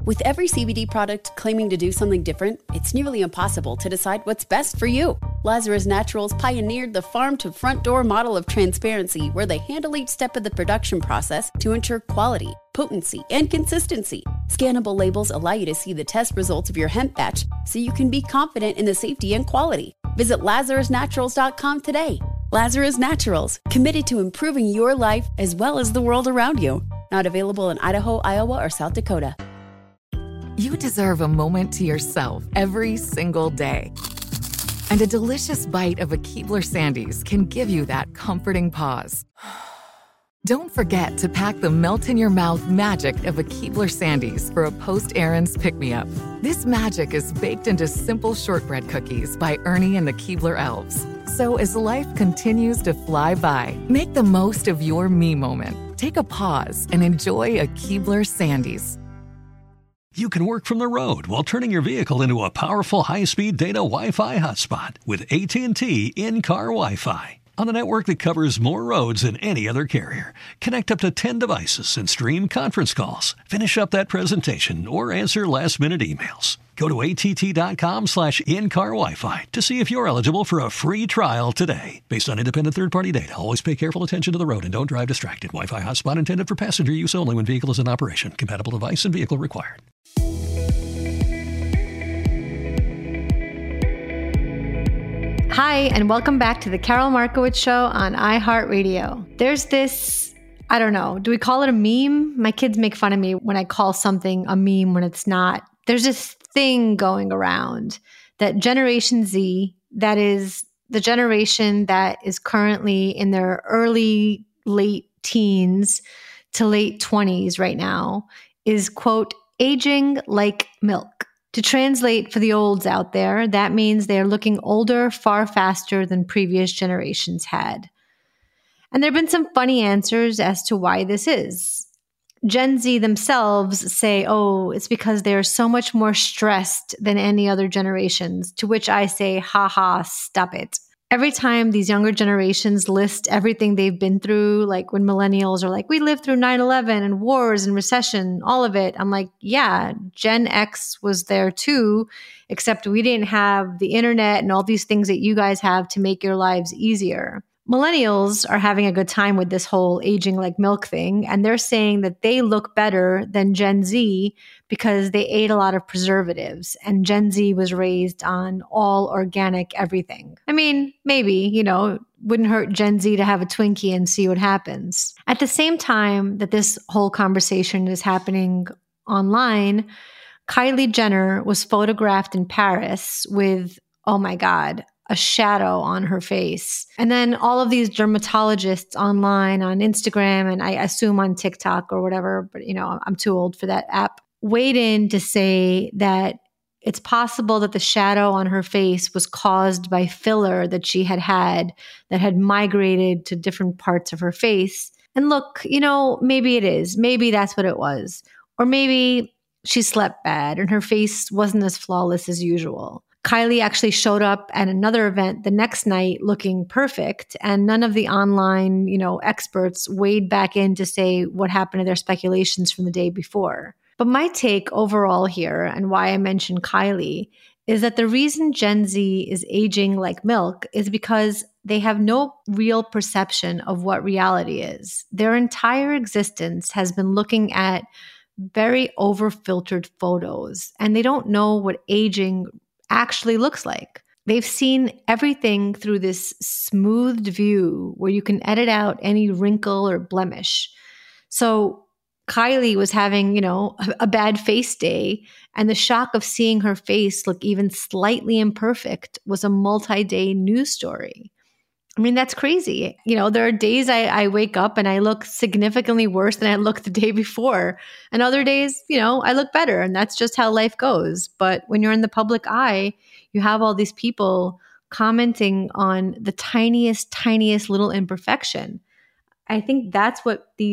With every CBD product claiming to do something different, it's nearly impossible to decide what's best for you. Lazarus Naturals pioneered the farm-to-front-door model of transparency, where they handle each step of the production process to ensure quality, potency, and consistency. Scannable labels allow you to see the test results of your hemp batch, so you can be confident in the safety and quality. Visit LazarusNaturals.com today. Lazarus Naturals, committed to improving your life as well as the world around you. Not available in Idaho, Iowa, or South Dakota. You deserve a moment to yourself every single day. And a delicious bite of a Keebler Sandies can give you that comforting pause. Don't forget to pack the melt-in-your-mouth magic of a Keebler Sandies for a post-errands pick-me-up. This magic is baked into simple shortbread cookies by Ernie and the Keebler Elves. So as life continues to fly by, make the most of your me moment. Take a pause and enjoy a Keebler Sandies. You can work from the road while turning your vehicle into a powerful high-speed data Wi-Fi hotspot with AT&T in-car Wi-Fi. On a network that covers more roads than any other carrier. Connect up to 10 devices and stream conference calls. Finish up that presentation or answer last-minute emails. Go to att.com/in-car Wi-Fi to see if you're eligible for a free trial today. Based on independent third-party data, always pay careful attention to the road and don't drive distracted. Wi-Fi hotspot intended for passenger use only when vehicle is in operation. Compatible device and vehicle required. Hi, and welcome back to the Carol Markowitz Show on iHeartRadio. There's this, I don't know, do we call it a meme? My kids make fun of me when I call something a meme when it's not. There's this thing going around that Generation Z, that is the generation that is currently in their early, late teens to late 20s right now, is, quote, aging like milk. To translate for the olds out there, that means they're looking older far faster than previous generations had. And there have been some funny answers as to why this is. Gen Z themselves say, oh, it's because they're so much more stressed than any other generations, to which I say, ha ha, stop it. Every time these younger generations list everything they've been through, like when millennials are like, we lived through 9/11 and wars and recession, all of it. I'm like, yeah, Gen X was there too, except we didn't have the internet and all these things that you guys have to make your lives easier. Millennials are having a good time with this whole aging like milk thing, and they're saying that they look better than Gen Z because they ate a lot of preservatives, and Gen Z was raised on all organic everything. I mean, maybe, wouldn't hurt Gen Z to have a Twinkie and see what happens. At the same time that this whole conversation is happening online, Kylie Jenner was photographed in Paris with, oh my God, a shadow on her face. And then all of these dermatologists online on Instagram, and I assume on TikTok or whatever, but I'm too old for that app, weighed in to say that it's possible that the shadow on her face was caused by filler that she had that had migrated to different parts of her face. And look, maybe it is. Maybe that's what it was. Or maybe she slept bad and her face wasn't as flawless as usual. Kylie actually showed up at another event the next night looking perfect, and none of the online, experts weighed back in to say what happened to their speculations from the day before. But my take overall here, and why I mentioned Kylie, is that the reason Gen Z is aging like milk is because they have no real perception of what reality is. Their entire existence has been looking at very over-filtered photos, and they don't know what aging actually looks like. They've seen everything through this smoothed view where you can edit out any wrinkle or blemish. So Kylie was having, a bad face day, and the shock of seeing her face look even slightly imperfect was a multi-day news story. I mean, that's crazy. There are days I wake up and I look significantly worse than I looked the day before. And other days, I look better. And that's just how life goes. But when you're in the public eye, you have all these people commenting on the tiniest little imperfection. I think that's what these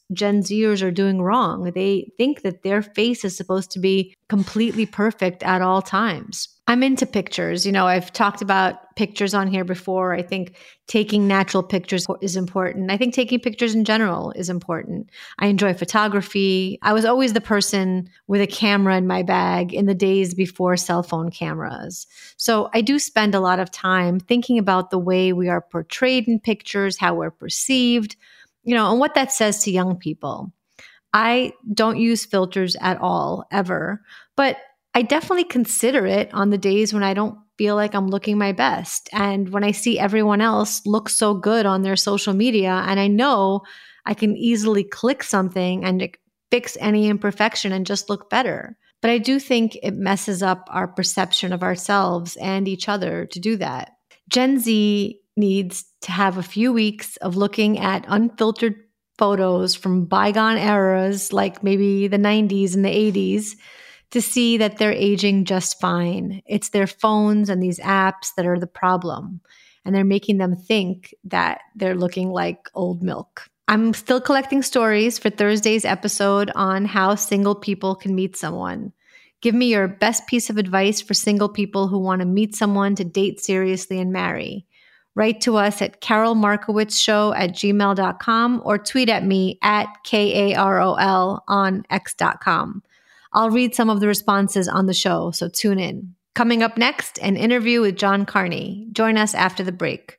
Gen Zers are doing wrong. They think that their face is supposed to be completely perfect at all times. I'm into pictures. I've talked about pictures on here before. I think taking natural pictures is important. I think taking pictures in general is important. I enjoy photography. I was always the person with a camera in my bag in the days before cell phone cameras. So I do spend a lot of time thinking about the way we are portrayed in pictures, how we're perceived, and what that says to young people. I don't use filters at all, ever, but I definitely consider it on the days when I don't feel like I'm looking my best. And when I see everyone else look so good on their social media, and I know I can easily click something and fix any imperfection and just look better. But I do think it messes up our perception of ourselves and each other to do that. Gen Z needs to have a few weeks of looking at unfiltered photos from bygone eras, like maybe the 90s and the 80s, to see that they're aging just fine. It's their phones and these apps that are the problem, and they're making them think that they're looking like old milk. I'm still collecting stories for Thursday's episode on how single people can meet someone. Give me your best piece of advice for single people who want to meet someone to date seriously and marry. Write to us at carolmarkowitzshow@gmail.com or tweet at me at KAROL on x.com. I'll read some of the responses on the show, so tune in. Coming up next, an interview with John Carney. Join us after the break.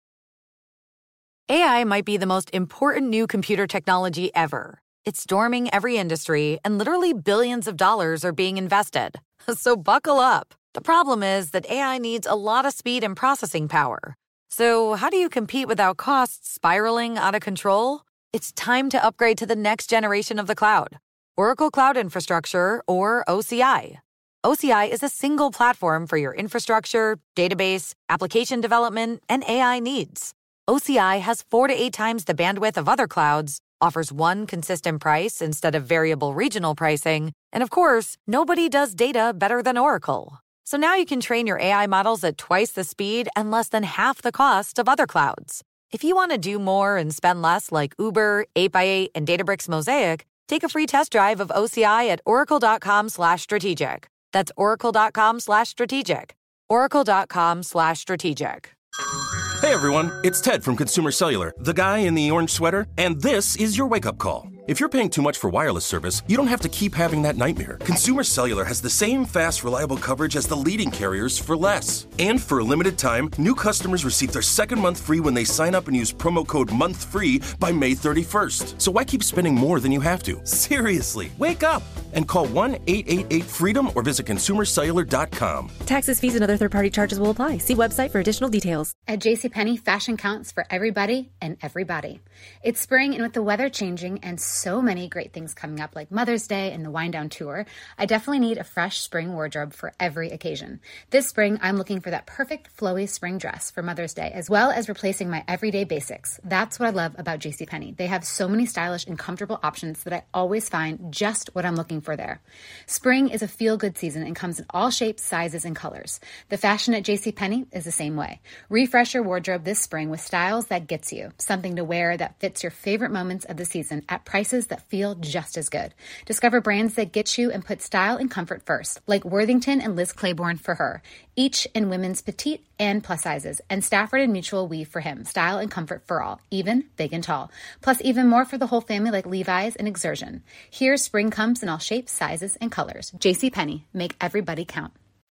AI might be the most important new computer technology ever. It's storming every industry, and literally billions of dollars are being invested. So buckle up. The problem is that AI needs a lot of speed and processing power. So how do you compete without costs spiraling out of control? It's time to upgrade to the next generation of the cloud. Oracle Cloud Infrastructure, or OCI. OCI is a single platform for your infrastructure, database, application development, and AI needs. OCI has 4 to 8 times the bandwidth of other clouds, offers one consistent price instead of variable regional pricing, and of course, nobody does data better than Oracle. So now you can train your AI models at twice the speed and less than half the cost of other clouds. If you want to do more and spend less like Uber, 8x8, and Databricks Mosaic, take a free test drive of OCI at oracle.com/strategic. That's oracle.com/strategic. Oracle.com/strategic. Hey everyone, it's Ted from Consumer Cellular, the guy in the orange sweater, and this is your wake-up call. If you're paying too much for wireless service, you don't have to keep having that nightmare. Consumer Cellular has the same fast, reliable coverage as the leading carriers for less. And for a limited time, new customers receive their second month free when they sign up and use promo code MONTHFREE by May 31st. So why keep spending more than you have to? Seriously, wake up and call 1-888-FREEDOM or visit consumercellular.com. Taxes, fees, and other third-party charges will apply. See website for additional details. At JCPenney, fashion counts for everybody and everybody. It's spring, and with the weather changing and so many great things coming up like Mother's Day and the Wind Down Tour, I definitely need a fresh spring wardrobe for every occasion. This spring, I'm looking for that perfect flowy spring dress for Mother's Day, as well as replacing my everyday basics. That's what I love about JCPenney. They have so many stylish and comfortable options that I always find just what I'm looking for there. Spring is a feel-good season and comes in all shapes, sizes, and colors. The fashion at JCPenney is the same way. Refresh your wardrobe this spring with styles that gets you, something to wear that fits your favorite moments of the season at prices that feel just as good. Discover brands that get you and put style and comfort first, like Worthington and Liz Claiborne for her, each in women's petite and plus sizes, and Stafford and Mutual Weave for him, style and comfort for all, even big and tall. Plus even more for the whole family like Levi's and Exertion. Here, spring comes in all shapes, sizes, and colors. JCPenney, make everybody count.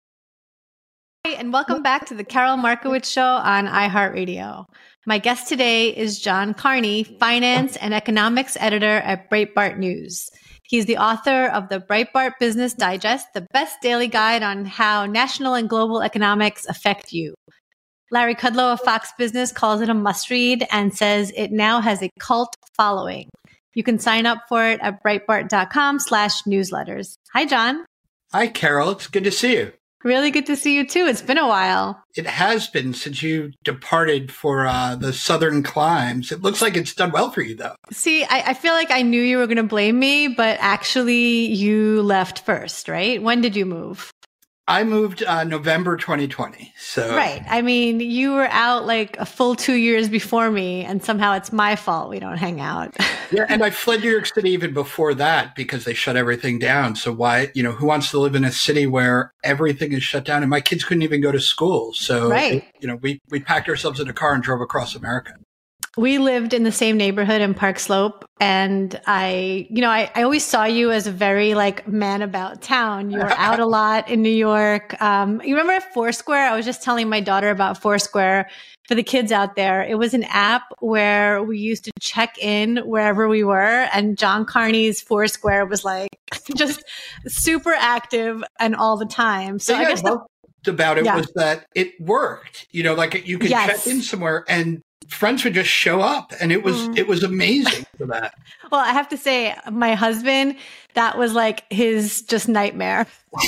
Hi, and welcome back to the Carol Markowitz Show on iHeartRadio. My guest today is John Carney, finance and economics editor at Breitbart News. He's the author of the Breitbart Business Digest, the best daily guide on how national and global economics affect you. Larry Kudlow of Fox Business calls it a must-read and says it now has a cult following. You can sign up for it at Breitbart.com/newsletters. Hi, John. Hi, Carol. It's good to see you. Really good to see you, too. It's been a while. It has been since you departed for the southern climes. It looks like it's done well for you, though. See, I feel like I knew you were going to blame me, but actually you left first, right? When did you move? I moved November 2020. So Right. I mean, you were out like a full 2 years before me, and somehow it's my fault we don't hang out. Yeah, and I fled New York City even before that because they shut everything down. So why, who wants to live in a city where everything is shut down and my kids couldn't even go to school? So, right. We packed ourselves in a car and drove across America. We lived in the same neighborhood in Park Slope, and I always saw you as a very like man about town. You were out a lot in New York. You remember at Foursquare? I was just telling my daughter about Foursquare for the kids out there. It was an app where we used to check in wherever we were, and John Carney's Foursquare was like just super active and all the time. So I guess about it was that it worked. Like you could check in somewhere and friends would just show up, and it was amazing for that. Well, I have to say, my husband, that was like his just nightmare.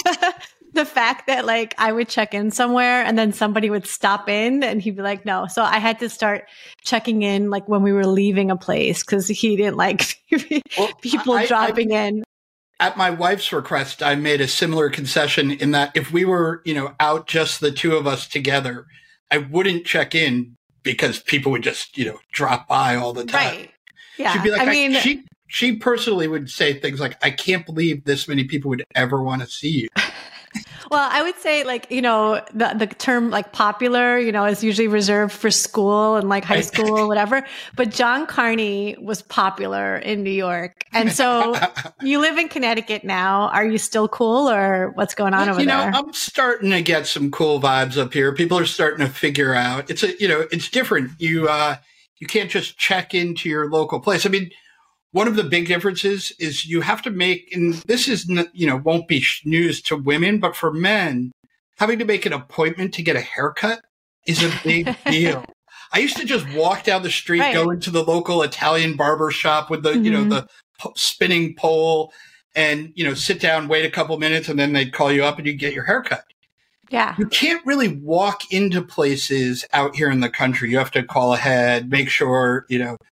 The fact that like I would check in somewhere and then somebody would stop in and he'd be like, no. So I had to start checking in like when we were leaving a place because he didn't like people dropping in. At my wife's request, I made a similar concession in that if we were, out just the two of us together, I wouldn't check in because people would just, drop by all the time. Right. Yeah. She'd be like, she personally would say things like, I can't believe this many people would ever want to see you. Well, I would say like, the term like popular, is usually reserved for school and like high school or whatever. But John Carney was popular in New York. And so you live in Connecticut now. Are you still cool or what's going on over there? I'm starting to get some cool vibes up here. People are starting to figure out it's different. You can't just check into your local place. I mean, one of the big differences is you have to make, and this is, won't be news to women, but for men, having to make an appointment to get a haircut is a big deal. I used to just walk down the street, go into the local Italian barber shop with the, the spinning pole and, sit down, wait a couple minutes, and then they'd call you up and you'd get your haircut. Yeah. You can't really walk into places out here in the country. You have to call ahead, make sure,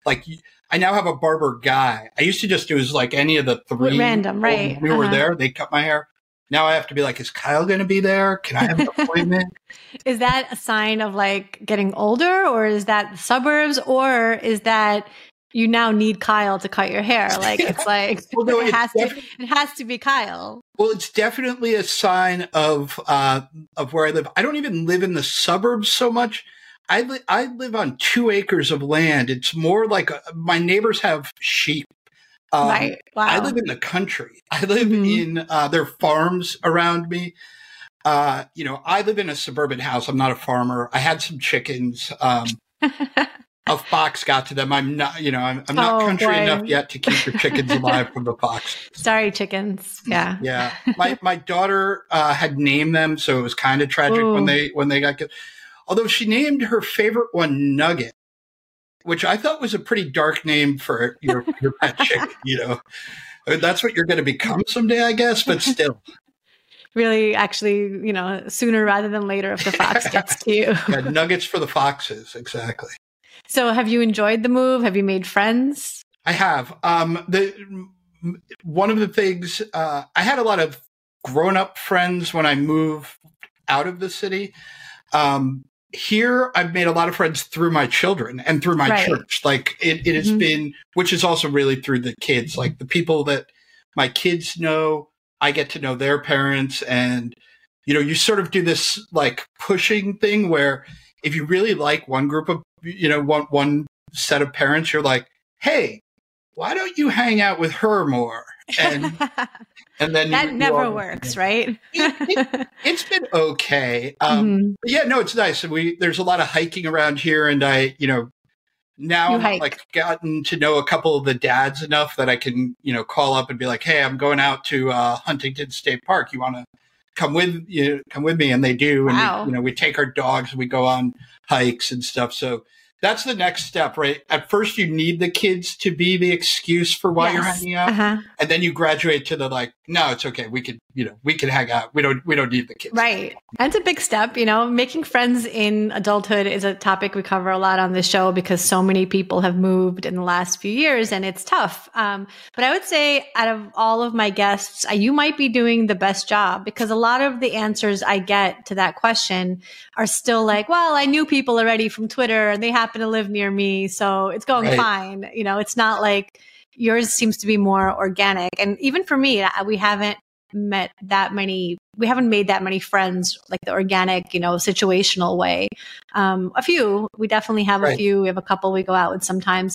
I now have a barber guy. I used to just do like any of the three. Random, right. When we were there, they cut my hair. Now I have to be like, is Kyle going to be there? Can I have an appointment? Is that a sign of like getting older, or is that the suburbs, or is that you now need Kyle to cut your hair? Like it's like it has to be Kyle. Well, it's definitely a sign of where I live. I don't even live in the suburbs so much. I live on 2 acres of land. It's more like my neighbors have sheep. Right. Wow. I live in the country. I live in there are farms around me. I live in a suburban house. I'm not a farmer. I had some chickens. A fox got to them. I'm not, I'm not country enough yet to keep the chickens alive from the fox. Sorry, chickens. Yeah. Yeah. My daughter had named them, so it was kind of tragic when they got killed. Although she named her favorite one Nugget, which I thought was a pretty dark name for your pet chicken, I mean, that's what you're going to become someday, I guess, but still. Really, actually, sooner rather than later if the fox gets to you. Yeah, nuggets for the foxes, exactly. So have you enjoyed the move? Have you made friends? I have. One of the things, I had a lot of grown-up friends when I moved out of the city. Here, I've made a lot of friends through my children and through my church. Like it has been, which is also really through the kids, like the people that my kids know, I get to know their parents. And, you sort of do this like pushing thing where if you really like one group of, one set of parents, you're like, hey, why don't you hang out with her more? And then that never works, right? It's been okay. Yeah, no, it's nice. There's a lot of hiking around here, and now I've like gotten to know a couple of the dads enough that I can, call up and be like, hey, I'm going out to Huntington State Park. You want to come with me? And they do. Wow. And we take our dogs and we go on hikes and stuff. So that's the next step, right? At first, you need the kids to be the excuse for why you're hanging out, and then you graduate to the like, no, it's okay. We could hang out. We don't need the kids, right? That's a big step. Making friends in adulthood is a topic we cover a lot on this show because so many people have moved in the last few years, and it's tough. But I would say, out of all of my guests, you might be doing the best job because a lot of the answers I get to that question are still like, well, I knew people already from Twitter, and they happen to live near me, so it's going fine. It's not like yours seems to be more organic. And even for me, we haven't made that many friends like the organic, situational way. A few, we definitely have a few. We have a couple we go out with sometimes.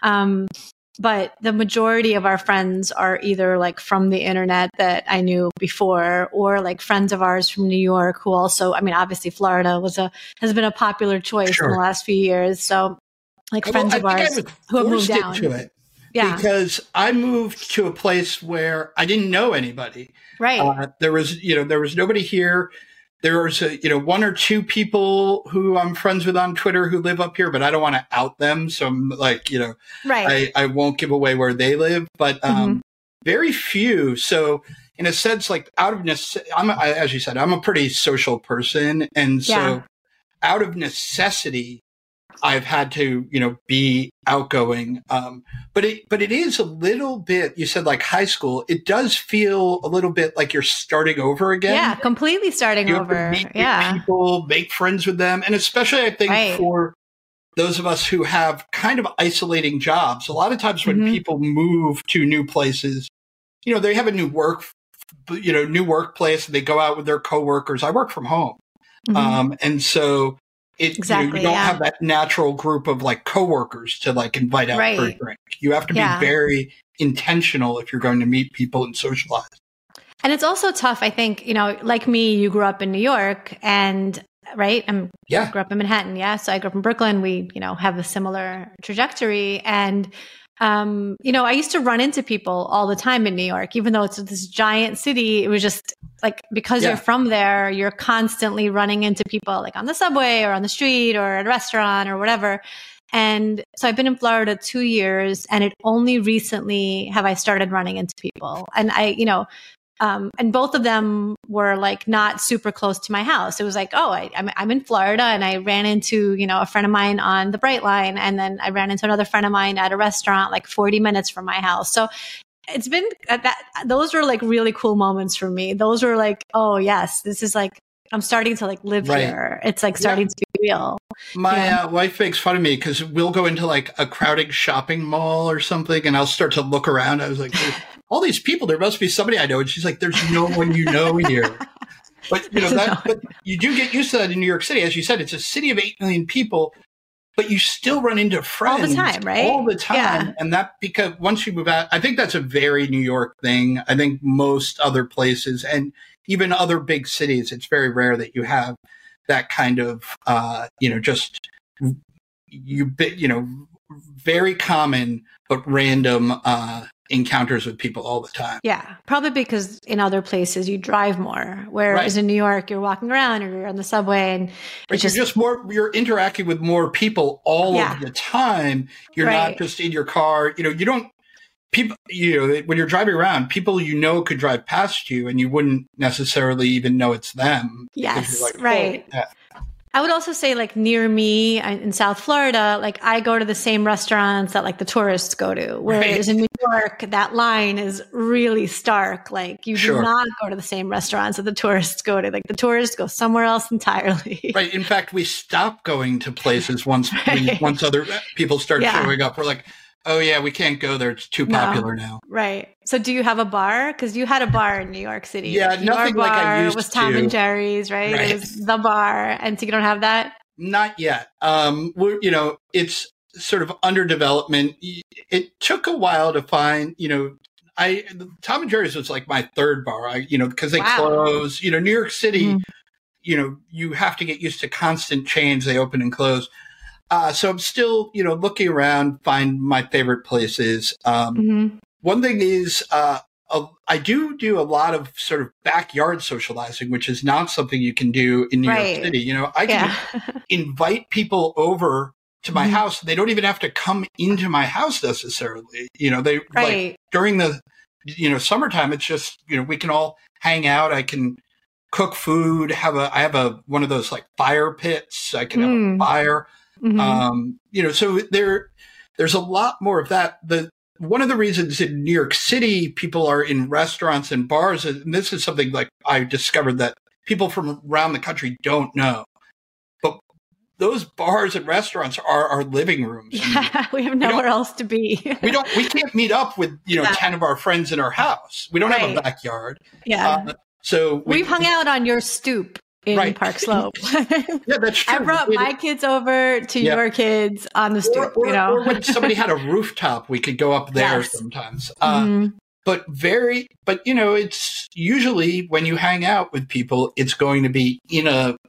But the majority of our friends are either like from the internet that I knew before, or like friends of ours from New York who also, obviously Florida has been a popular choice in the last few years. So like friends of ours who have moved down to it. Yeah. Because I moved to a place where I didn't know anybody. Right. There was nobody here. There was, one or two people who I'm friends with on Twitter who live up here, but I don't want to out them. So I'm like, I won't give away where they live, but very few. So in a sense, like out of necessity, as you said, I'm a pretty social person. And so out of necessity, I've had to, be outgoing. But it is a little bit, you said like high school, it does feel a little bit like you're starting over again. Yeah, completely starting over. Meet people, make friends with them. And especially I think for those of us who have kind of isolating jobs, a lot of times when people move to new places, they have a new workplace and they go out with their coworkers. I work from home. And so you don't have that natural group of like coworkers to like invite out for a drink. You have to be very intentional if you're going to meet people and socialize. And it's also tough, I think, like me, you grew up in New York and I grew up in Manhattan. Yeah. So I grew up in Brooklyn. We, have a similar trajectory. And I used to run into people all the time in New York, even though it's this giant city. It was just like, because you're from there, you're constantly running into people like on the subway or on the street or at a restaurant or whatever. And so I've been in Florida 2 years, and it only recently have I started running into people. And and both of them were like not super close to my house. It was like, I'm in Florida, and I ran into, a friend of mine on the Bright Line. And then I ran into another friend of mine at a restaurant like 40 minutes from my house. So it's been those were like really cool moments for me. Those were like, oh yes, this is like, I'm starting to like live here. It's like starting to be real. My wife makes fun of me because we'll go into like a crowded shopping mall or something, and I'll start to look around. I was like, all these people, there must be somebody I know. And she's like, there's no one you know here. But but you do get used to that in New York City. As you said, it's a city of 8 million people, but you still run into friends all the time, right? All the time. Yeah. And that, because once you move out, I think that's a very New York thing. I think most other places and even other big cities, it's very rare that you have that kind of, very common, but random, encounters with people all the time. Yeah, probably because in other places you drive more, whereas in New York you're walking around or you're on the subway, and you're interacting with more people all of the time. You're not just in your car. You don't people. When you're driving around, people could drive past you, and you wouldn't necessarily even know it's them. Yes, like, right. Oh, yeah. I would also say like near me in South Florida, like I go to the same restaurants that like the tourists go to. Whereas in New York, that line is really stark. Like you do not go to the same restaurants that the tourists go to. Like the tourists go somewhere else entirely. Right. In fact, we stop going to places once other people start showing up. We're like, oh yeah, we can't go there. It's too popular now. Right. So do you have a bar? Because you had a bar in New York City. Yeah, nothing like I used to. It was Tom and Jerry's, right? It was the bar. And so you don't have that? Not yet. It's sort of under development. It took a while to find, Tom and Jerry's was like my third bar, because they close. New York City, you have to get used to constant change. They open and close. So I'm still, looking around, find my favorite places. One thing is, I do a lot of sort of backyard socializing, which is not something you can do in New York City. I can invite people over to my house. They don't even have to come into my house necessarily. They like during the, summertime, it's just, we can all hang out. I can cook food, I have one of those like fire pits. I can have a fire. So there's a lot more of that. One of the reasons in New York City, people are in restaurants and bars, and this is something like I discovered that people from around the country don't know. But those bars and restaurants are our living rooms. Yeah, we have nowhere else to be. we can't meet up with, 10 of our friends in our house. We don't have a backyard. Yeah. So we've hung out on your stoop in Park Slope. Yeah, that's true. I brought my kids over to your kids on the stoop. Or when somebody had a rooftop, we could go up there sometimes. But it's usually when you hang out with people, it's going to be in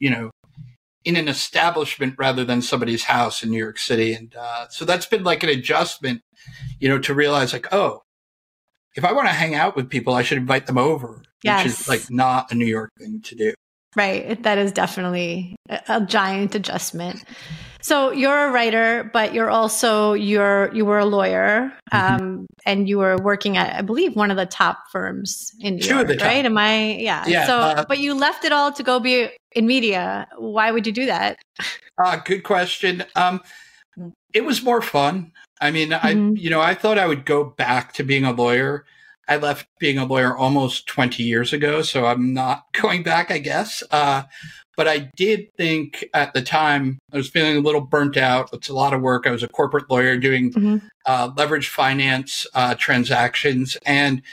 an establishment rather than somebody's house in New York City. And so that's been like an adjustment, to realize like, oh, if I want to hang out with people, I should invite them over, which is like not a New York thing to do. Right. That is definitely a giant adjustment. So you're a writer, but you were a lawyer, and you were working at, I believe, one of the top firms in New York, right? Am I? Yeah. So, but you left it all to go be in media. Why would you do that? Good question. It was more fun. I mean, I thought I would go back to being a lawyer. I left being a lawyer almost 20 years ago, so I'm not going back, I guess. But I did think at the time I was feeling a little burnt out. It's a lot of work. I was a corporate lawyer doing leveraged finance transactions, and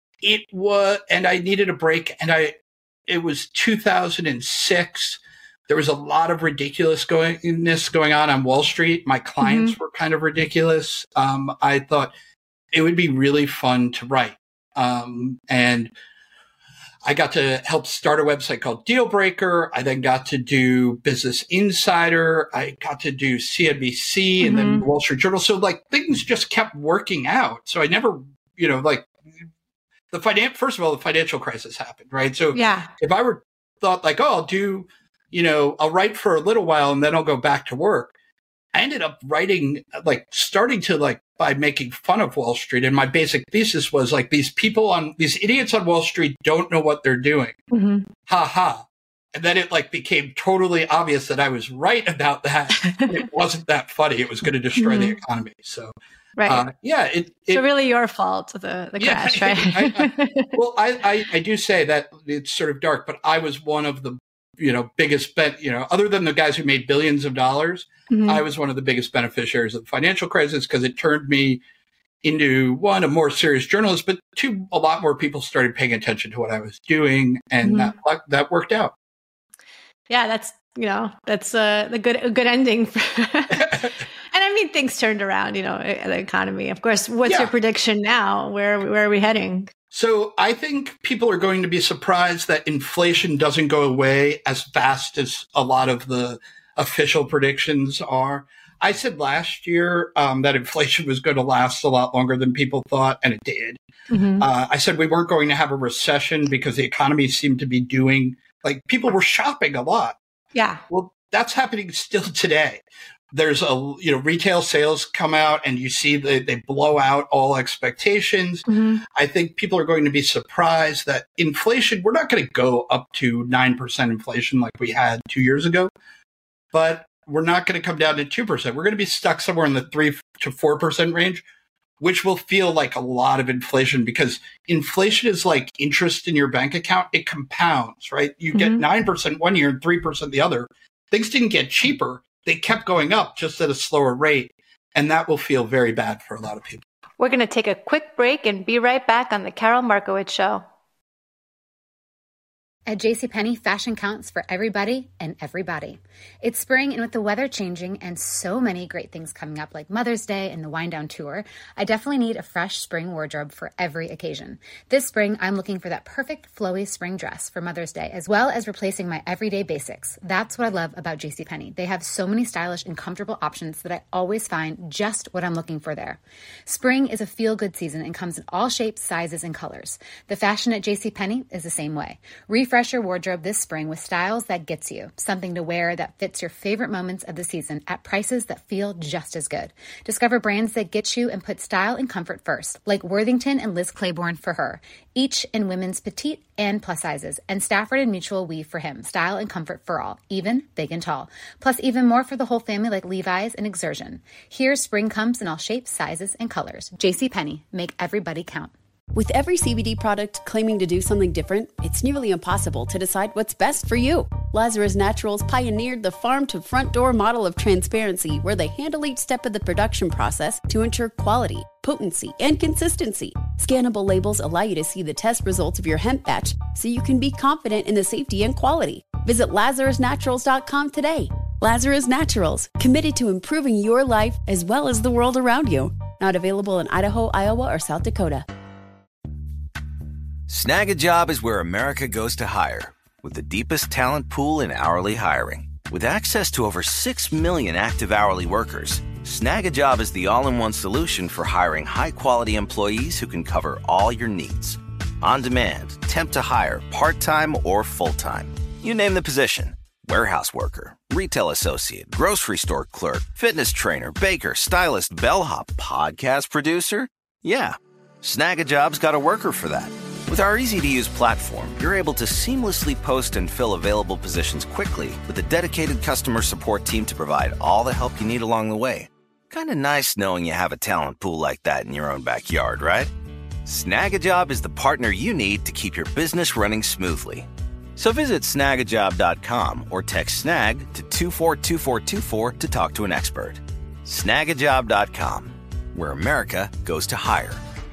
I needed a break. And it was 2006. There was a lot of ridiculousness going on Wall Street. My clients were kind of ridiculous. I thought it would be really fun to write. And I got to help start a website called Dealbreaker. I then got to do Business Insider. I got to do CNBC and then Wall Street Journal. So like things just kept working out. So I never, first of all, the financial crisis happened, right? So if I were thought like, oh, I'll write for a little while and then I'll go back to work. I ended up writing, by making fun of Wall Street. And my basic thesis was like, these idiots on Wall Street don't know what they're doing. Ha ha. And then it became totally obvious that I was right about that. It wasn't that funny. It was going to destroy the economy. So, right. So really your fault, the crash, right? I do say that it's sort of dark, but I was one of the, biggest other than the guys who made billions of dollars, I was one of the biggest beneficiaries of the financial crisis because it turned me into one, a more serious journalist, but two, a lot more people started paying attention to what I was doing, and that worked out. Yeah, that's a good ending. And I mean, things turned around, the economy. Of course, what's your prediction now? Where are we heading? So I think people are going to be surprised that inflation doesn't go away as fast as a lot of the official predictions are. I said last year that inflation was going to last a lot longer than people thought, and it did. I said we weren't going to have a recession because the economy seemed to be doing, people were shopping a lot. Yeah. Well, that's happening still today. There's retail sales come out and you see they blow out all expectations. I think people are going to be surprised that inflation, we're not going to go up to 9% inflation like we had 2 years ago, but we're not going to come down to 2%. We're going to be stuck somewhere in the 3 to 4% range, which will feel like a lot of inflation because inflation is like interest in your bank account. It compounds, right? You get 9% one year and 3% the other. Things didn't get cheaper. They kept going up just at a slower rate, and that will feel very bad for a lot of people. We're going to take a quick break and be right back on The Carol Markowitz Show. At JCPenney, fashion counts for everybody and everybody. It's spring, and with the weather changing and so many great things coming up like Mother's Day and the Wind Down Tour, I definitely need a fresh spring wardrobe for every occasion. This spring, I'm looking for that perfect flowy spring dress for Mother's Day, as well as replacing my everyday basics. That's what I love about JCPenney. They have so many stylish and comfortable options that I always find just what I'm looking for there. Spring is a feel-good season and comes in all shapes, sizes, and colors. The fashion at JCPenney is the same way. Refresh Refresh your wardrobe this spring with styles that gets you. Something to wear that fits your favorite moments of the season at prices that feel just as good. Discover brands that get you and put style and comfort first, like Worthington and Liz Claiborne for her, each in women's petite and plus sizes, and Stafford and Mutual weave for him, style and comfort for all, even big and tall. Plus even more for the whole family like Levi's and Exertion. Here, spring comes in all shapes, sizes, and colors. JCPenney, make everybody count. With every CBD product claiming to do something different, it's nearly impossible to decide what's best for you. Lazarus Naturals pioneered the farm-to-front-door model of transparency, where they handle each step of the production process to ensure quality, potency, and consistency. Scannable labels allow you to see the test results of your hemp batch, so you can be confident in the safety and quality. Visit LazarusNaturals.com today. Lazarus Naturals, committed to improving your life as well as the world around you. Not available in Idaho, Iowa, or South Dakota. Snag a Job is where America goes to hire, with the deepest talent pool in hourly hiring. With access to over 6 million active hourly workers, Snag a Job is the all-in-one solution for hiring high-quality employees who can cover all your needs. On demand, temp to hire, part-time or full-time. You name the position. Warehouse worker, retail associate, grocery store clerk, fitness trainer, baker, stylist, bellhop, podcast producer. Yeah, Snag a Job's got a worker for that. With our easy-to-use platform, you're able to seamlessly post and fill available positions quickly with a dedicated customer support team to provide all the help you need along the way. Kind of nice knowing you have a talent pool like that in your own backyard, right? Snag a Job is the partner you need to keep your business running smoothly. So visit snagajob.com or text SNAG to 242424 to talk to an expert. Snagajob.com, where America goes to hire.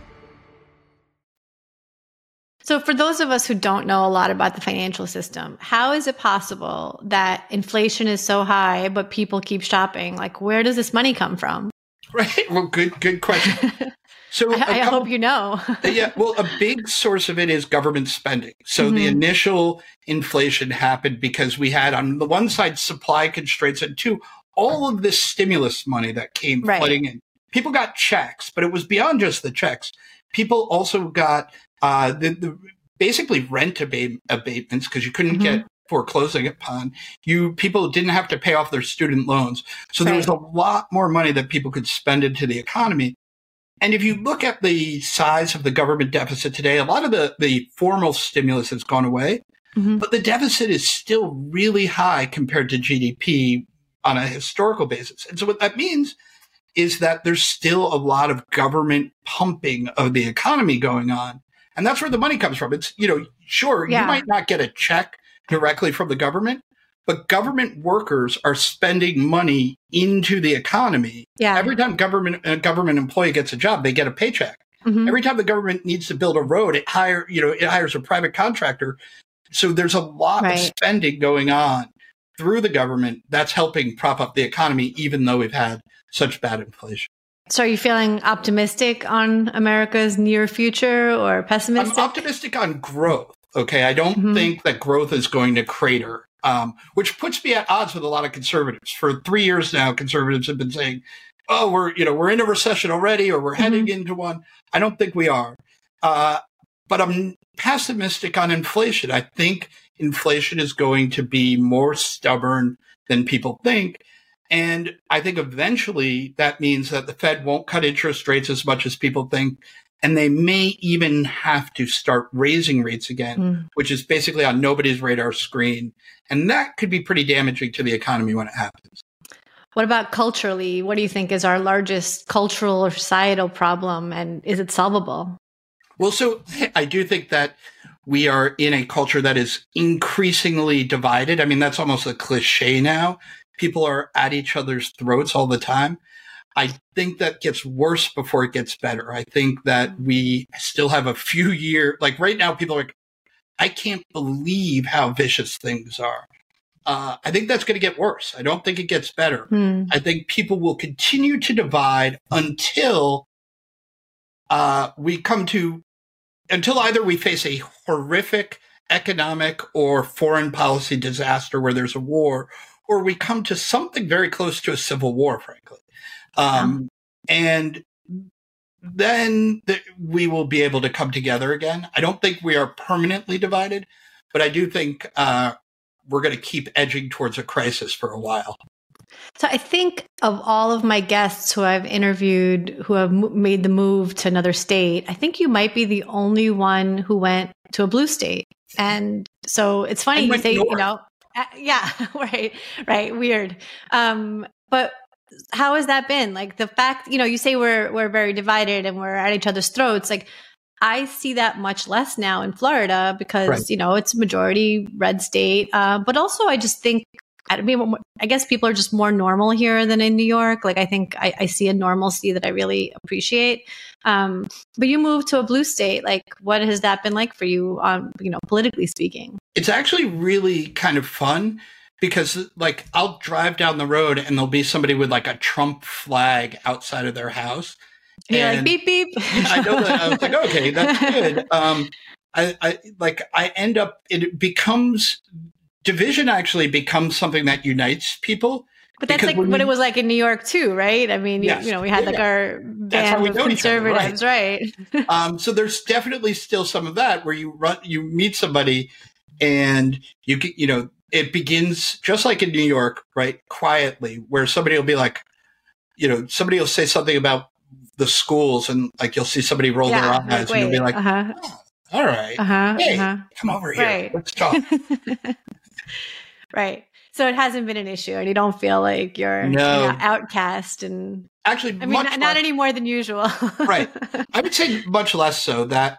So for those of us who don't know a lot about the financial system, how is it possible that inflation is so high, but people keep shopping? Like, where does this money come from? Right. Well, good question. So I hope you know. Yeah. Well, a big source of it is government spending. So the initial inflation happened because we had, on the one side, supply constraints, and two, all of this stimulus money that came flooding in. People got checks, but it was beyond just the checks. People also got the basically rent abatements, because you couldn't get foreclosing upon. People didn't have to pay off their student loans. So there was a lot more money that people could spend into the economy. And if you look at the size of the government deficit today, a lot of the formal stimulus has gone away, but the deficit is still really high compared to GDP on a historical basis. And so what that means is that there's still a lot of government pumping of the economy going on. And that's where the money comes from. It's, sure, you might not get a check directly from the government, but government workers are spending money into the economy. Yeah. Every time a government employee gets a job, they get a paycheck. Every time the government needs to build a road, it hires a private contractor. So there's a lot of spending going on through the government that's helping prop up the economy, even though we've had such bad inflation. So are you feeling optimistic on America's near future or pessimistic? I'm optimistic on growth. Okay. I don't think that growth is going to crater, which puts me at odds with a lot of conservatives. For 3 years now, conservatives have been saying, oh, we're in a recession already, or we're heading into one. I don't think we are. But I'm pessimistic on inflation. I think inflation is going to be more stubborn than people think. And I think eventually that means that the Fed won't cut interest rates as much as people think. And they may even have to start raising rates again, which is basically on nobody's radar screen. And that could be pretty damaging to the economy when it happens. What about culturally? What do you think is our largest cultural or societal problem? And is it solvable? Well, so I do think that we are in a culture that is increasingly divided. I mean, that's almost a cliche now. People are at each other's throats all the time. I think that gets worse before it gets better. I think that we still have a few years, like right now, people are like, I can't believe how vicious things are. I think that's going to get worse. I don't think it gets better. I think people will continue to divide until until either we face a horrific economic or foreign policy disaster where there's a war, or we come to something very close to a civil war, frankly. And then we will be able to come together again. I don't think we are permanently divided, but I do think we're going to keep edging towards a crisis for a while. So I think of all of my guests who I've interviewed who have made the move to another state, I think you might be the only one who went to a blue state. And so it's funny you say, yeah, right. Weird. But how has that been? Like the fact, you say we're very divided and we're at each other's throats. Like I see that much less now in Florida because, it's a majority red state. But also I just think, I guess people are just more normal here than in New York. Like I think I see a normalcy that I really appreciate. But you moved to a blue state. Like what has that been like for you politically speaking? It's actually really kind of fun because like I'll drive down the road and there'll be somebody with like a Trump flag outside of their house. You're like beep beep. I know that. I was like, okay, that's good. I end up, division actually becomes something that unites people. But that's like what it was like in New York too, right? I mean, yes. We had our band of conservatives, right? So there's definitely still some of that where you meet somebody and it begins just like in New York, right? Quietly, where somebody will be like, somebody will say something about the schools and like you'll see somebody roll their eyes and you'll be like, oh, all right, hey, come over here, right. Let's talk. Right. So it hasn't been an issue and you don't feel like you're outcast and actually, not any more than usual. Right. I would say much less so that,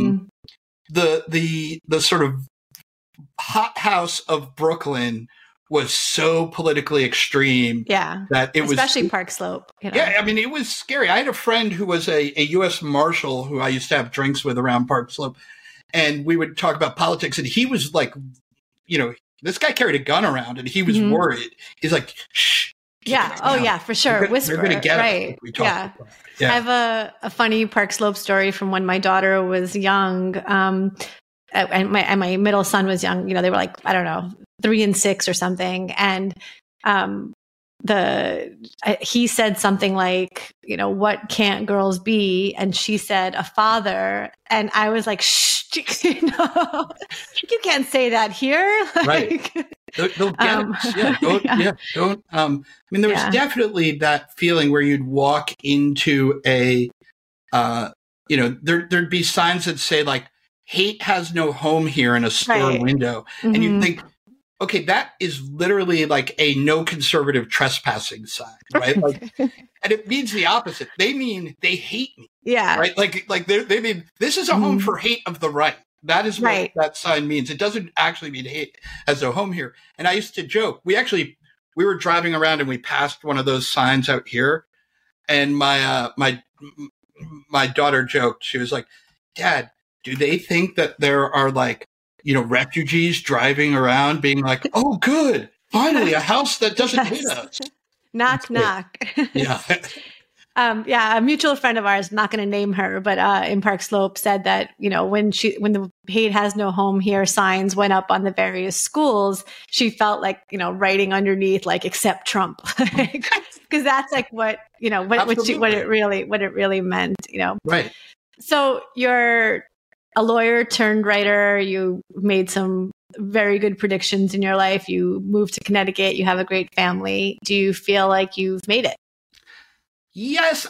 the sort of hothouse of Brooklyn was so politically extreme. Yeah. That it especially Park Slope. Yeah. I mean, it was scary. I had a friend who was a U.S. Marshal who I used to have drinks with around Park Slope and we would talk about politics and he was like, this guy carried a gun around and he was worried. He's like, shh. Yeah. Oh, yeah, for sure. Whisper. They're going to get right. us. Yeah. I have a funny Park Slope story from when my daughter was young. And my middle son was young. They were like, I don't know, 3 and 6 or something. And he said something like, what can't girls be? And she said, a father. And I was like, shh, you can't say that here. Right. They'll get it. Yeah. Don't. I mean, there was definitely that feeling where you'd walk into a, there'd be signs that say like, hate has no home here in a store window. Mm-hmm. And you think, okay, that is literally like a no conservative trespassing sign, right? Like, and it means the opposite. They mean they hate me. Yeah. Right. Like they mean this is a home for hate of the right. That is what that sign means. It doesn't actually mean hate as a home here. And I used to joke, we were driving around and we passed one of those signs out here. And my daughter joked, she was like, Dad, do they think that there are like, refugees driving around being like, oh, good. Finally, a house that doesn't hit us. Knock, knock. Yeah. A mutual friend of ours, not going to name her, but in Park Slope said that, when the hate has no home here signs went up on the various schools, she felt like, writing underneath, like, except Trump. Because that's like what it really meant, Right. So you're a lawyer turned writer. You made some very good predictions in your life. You moved to Connecticut. You have a great family. Do you feel like you've made it? Yes.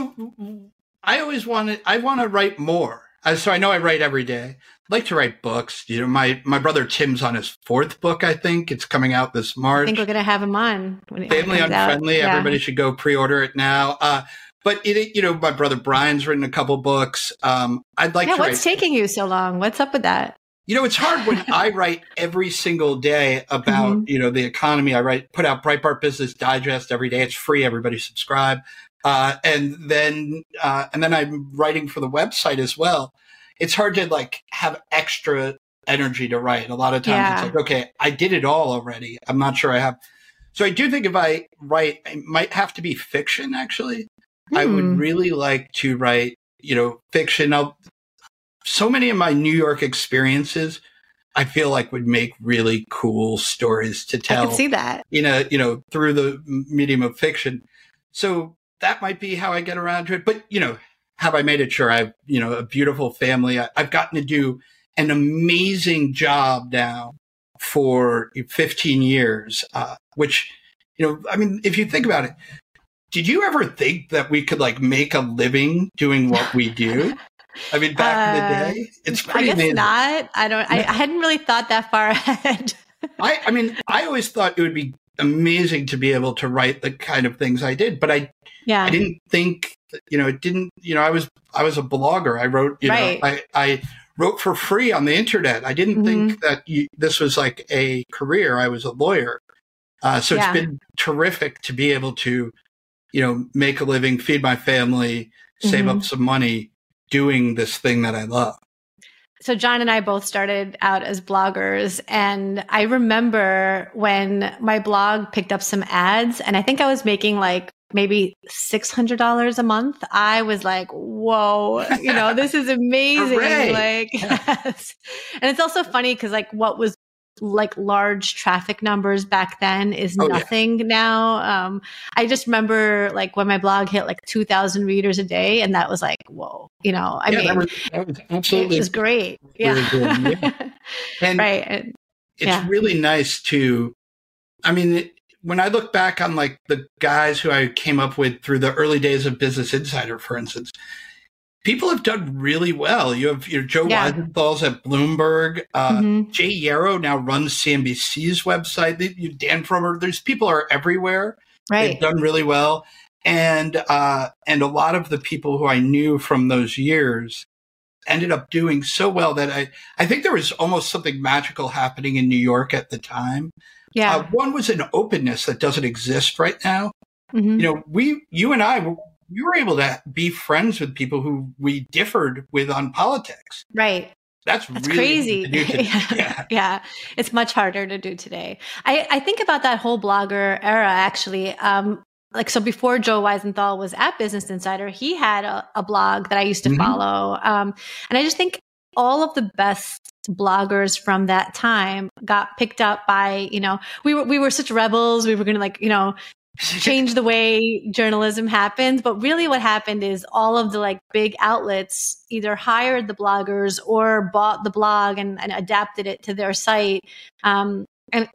I want to write more. So I know I write every day. I'd like to write books. My brother Tim's on his 4th book, I think. It's coming out this March. I think we're going to have him on. Family Unfriendly. Yeah. Everybody should go pre-order it now. But my brother Brian's written a couple books. I'd like to write. What's taking you so long? What's up with that? It's hard when I write every single day about, the economy. I put out Breitbart Business Digest every day. It's free. Everybody subscribe. And then I'm writing for the website as well. It's hard to like have extra energy to write. A lot of times it's like, okay, I did it all already. I'm not sure I have. So I do think if I write, it might have to be fiction actually. I would really like to write, fiction. So many of my New York experiences, I feel like would make really cool stories to tell. I can see that. Through the medium of fiction. So that might be how I get around to it. But, have I made it? Sure. I have, a beautiful family. I've gotten to do an amazing job now for 15 years, which, I mean, if you think about it, did you ever think that we could like make a living doing what we do? I mean, back in the day, it's pretty amazing. Not. I hadn't really thought that far ahead. I mean, I always thought it would be amazing to be able to write the kind of things I did, but I didn't think, I was a blogger. I wrote, I wrote for free on the internet. I didn't think that this was like a career. I was a lawyer. So it's been terrific to be able to, make a living, feed my family, save up some money doing this thing that I love. So John and I both started out as bloggers, and I remember when my blog picked up some ads, and I think I was making like maybe $600 a month. I was like, whoa, this is amazing. Yes. And it's also funny because like what was like large traffic numbers back then is nothing now. I just remember like when my blog hit like 2,000 readers a day, and that was like, whoa, that was absolutely, it was great. Really good. Yeah. And right. It's really nice to, when I look back on like the guys who I came up with through the early days of Business Insider, for instance, people have done really well. You have Joe Weisenthal's at Bloomberg. Jay Yarrow now runs CNBC's website. Dan Frommer. There's people are everywhere. Right. They've done really well. And a lot of the people who I knew from those years ended up doing so well that I think there was almost something magical happening in New York at the time. Yeah. One was an openness that doesn't exist right now. You and I, we were able to be friends with people who we differed with on politics. Right. That's really crazy. Yeah. It's much harder to do today. I think about that whole blogger era, actually. So before Joe Weisenthal was at Business Insider, he had a blog that I used to follow. And I just think all of the best bloggers from that time got picked up by, we were such rebels. We were going to change the way journalism happens. But really what happened is all of the like big outlets either hired the bloggers or bought the blog and adapted it to their site. And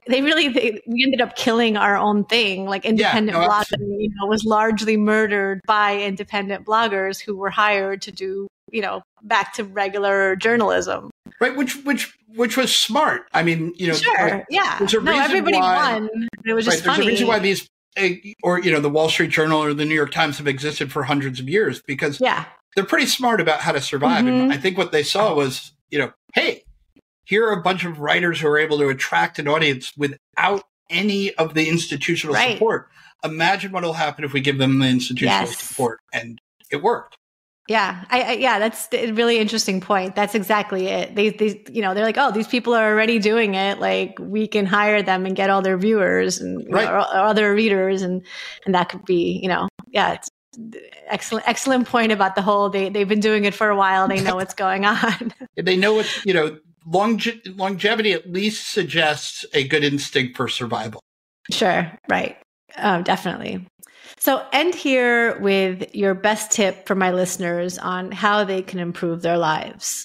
we ended up killing our own thing. Like independent blogging, was largely murdered by independent bloggers who were hired to do, back to regular journalism. Right. Which was smart. I mean, sure. Yeah. Everybody won. It was just funny. There's a reason why these, or the Wall Street Journal or the New York Times have existed for hundreds of years, because they're pretty smart about how to survive. And I think what they saw was, hey, here are a bunch of writers who are able to attract an audience without any of the institutional support. Imagine what will happen if we give them the institutional support. And it worked. Yeah. That's a really interesting point. That's exactly it. They they're like, oh, these people are already doing it. Like we can hire them and get all their viewers and or other readers. And that could be, it's excellent point about the whole, they've been doing it for a while. They know what's going on. They know what, longevity at least suggests a good instinct for survival. Sure. Right. Definitely. So end here with your best tip for my listeners on how they can improve their lives.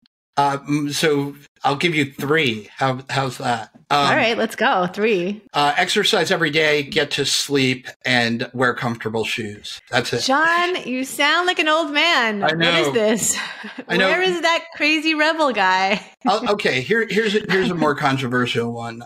So I'll give you 3. How's that? All right, let's go. 3. Exercise every day, get to sleep, and wear comfortable shoes. That's it. John, you sound like an old man. I know. What is this? Where is that crazy rebel guy? Okay, here's a more controversial one.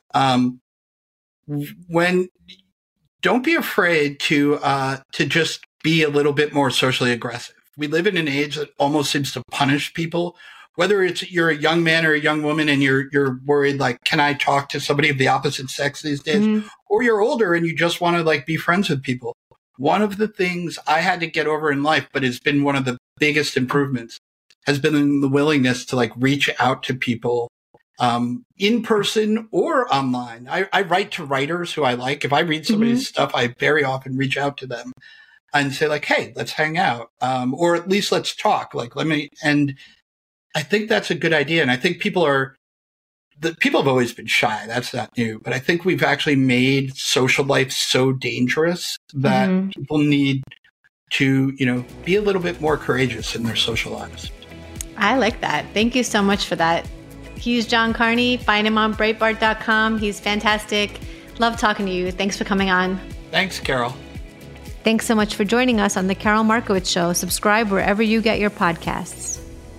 Don't be afraid to just be a little bit more socially aggressive. We live in an age that almost seems to punish people. Whether it's you're a young man or a young woman and you're worried, like, can I talk to somebody of the opposite sex these days? Or you're older and you just want to like be friends with people. One of the things I had to get over in life, but it's been one of the biggest improvements, has been the willingness to like reach out to people in person or online. I write to writers who I like. If I read somebody's stuff, I very often reach out to them and say like, hey, let's hang out. Or at least let's talk. Like, and I think that's a good idea. And I think people have always been shy. That's not new. But I think we've actually made social life so dangerous that people need to, be a little bit more courageous in their social lives. I like that. Thank you so much for that Hughes John Carney. Find him on Breitbart.com. He's fantastic. Love talking to you. Thanks for coming on. Thanks, Carol. Thanks so much for joining us on The Carol Markowitz Show. Subscribe wherever you get your podcasts.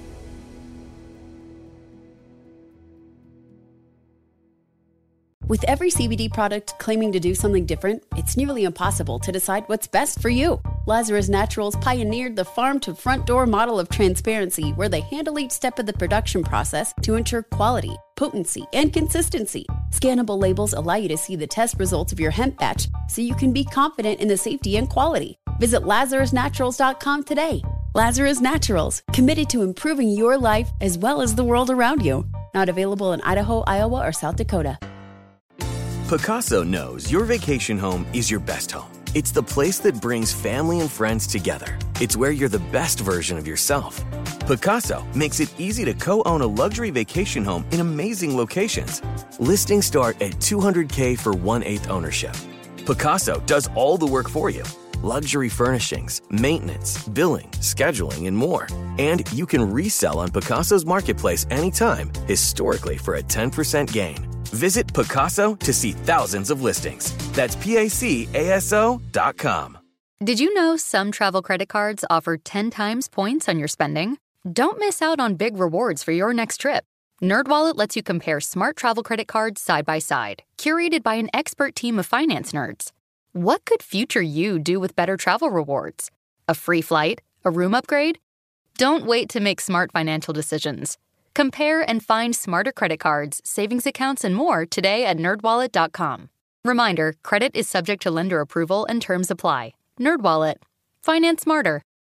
With every CBD product claiming to do something different, it's nearly impossible to decide what's best for you. Lazarus Naturals pioneered the farm-to-front-door model of transparency, where they handle each step of the production process to ensure quality, potency, and consistency. Scannable labels allow you to see the test results of your hemp batch, so you can be confident in the safety and quality. Visit LazarusNaturals.com today. Lazarus Naturals, committed to improving your life as well as the world around you. Not available in Idaho, Iowa, or South Dakota. Pacaso knows your vacation home is your best home. It's the place that brings family and friends together. It's where you're the best version of yourself. Pacaso makes it easy to co-own a luxury vacation home in amazing locations. Listings start at $200K for 1/8 ownership. Pacaso does all the work for you. Luxury furnishings, maintenance, billing, scheduling, and more. And you can resell on Pacaso's marketplace anytime, historically for a 10% gain. Visit Pacaso to see thousands of listings. That's PACASO.com. Did you know some travel credit cards offer 10 times points on your spending? Don't miss out on big rewards for your next trip. NerdWallet lets you compare smart travel credit cards side by side, curated by an expert team of finance nerds. What could future you do with better travel rewards? A free flight? A room upgrade? Don't wait to make smart financial decisions. Compare and find smarter credit cards, savings accounts, and more today at NerdWallet.com. Reminder, credit is subject to lender approval and terms apply. NerdWallet. Finance smarter.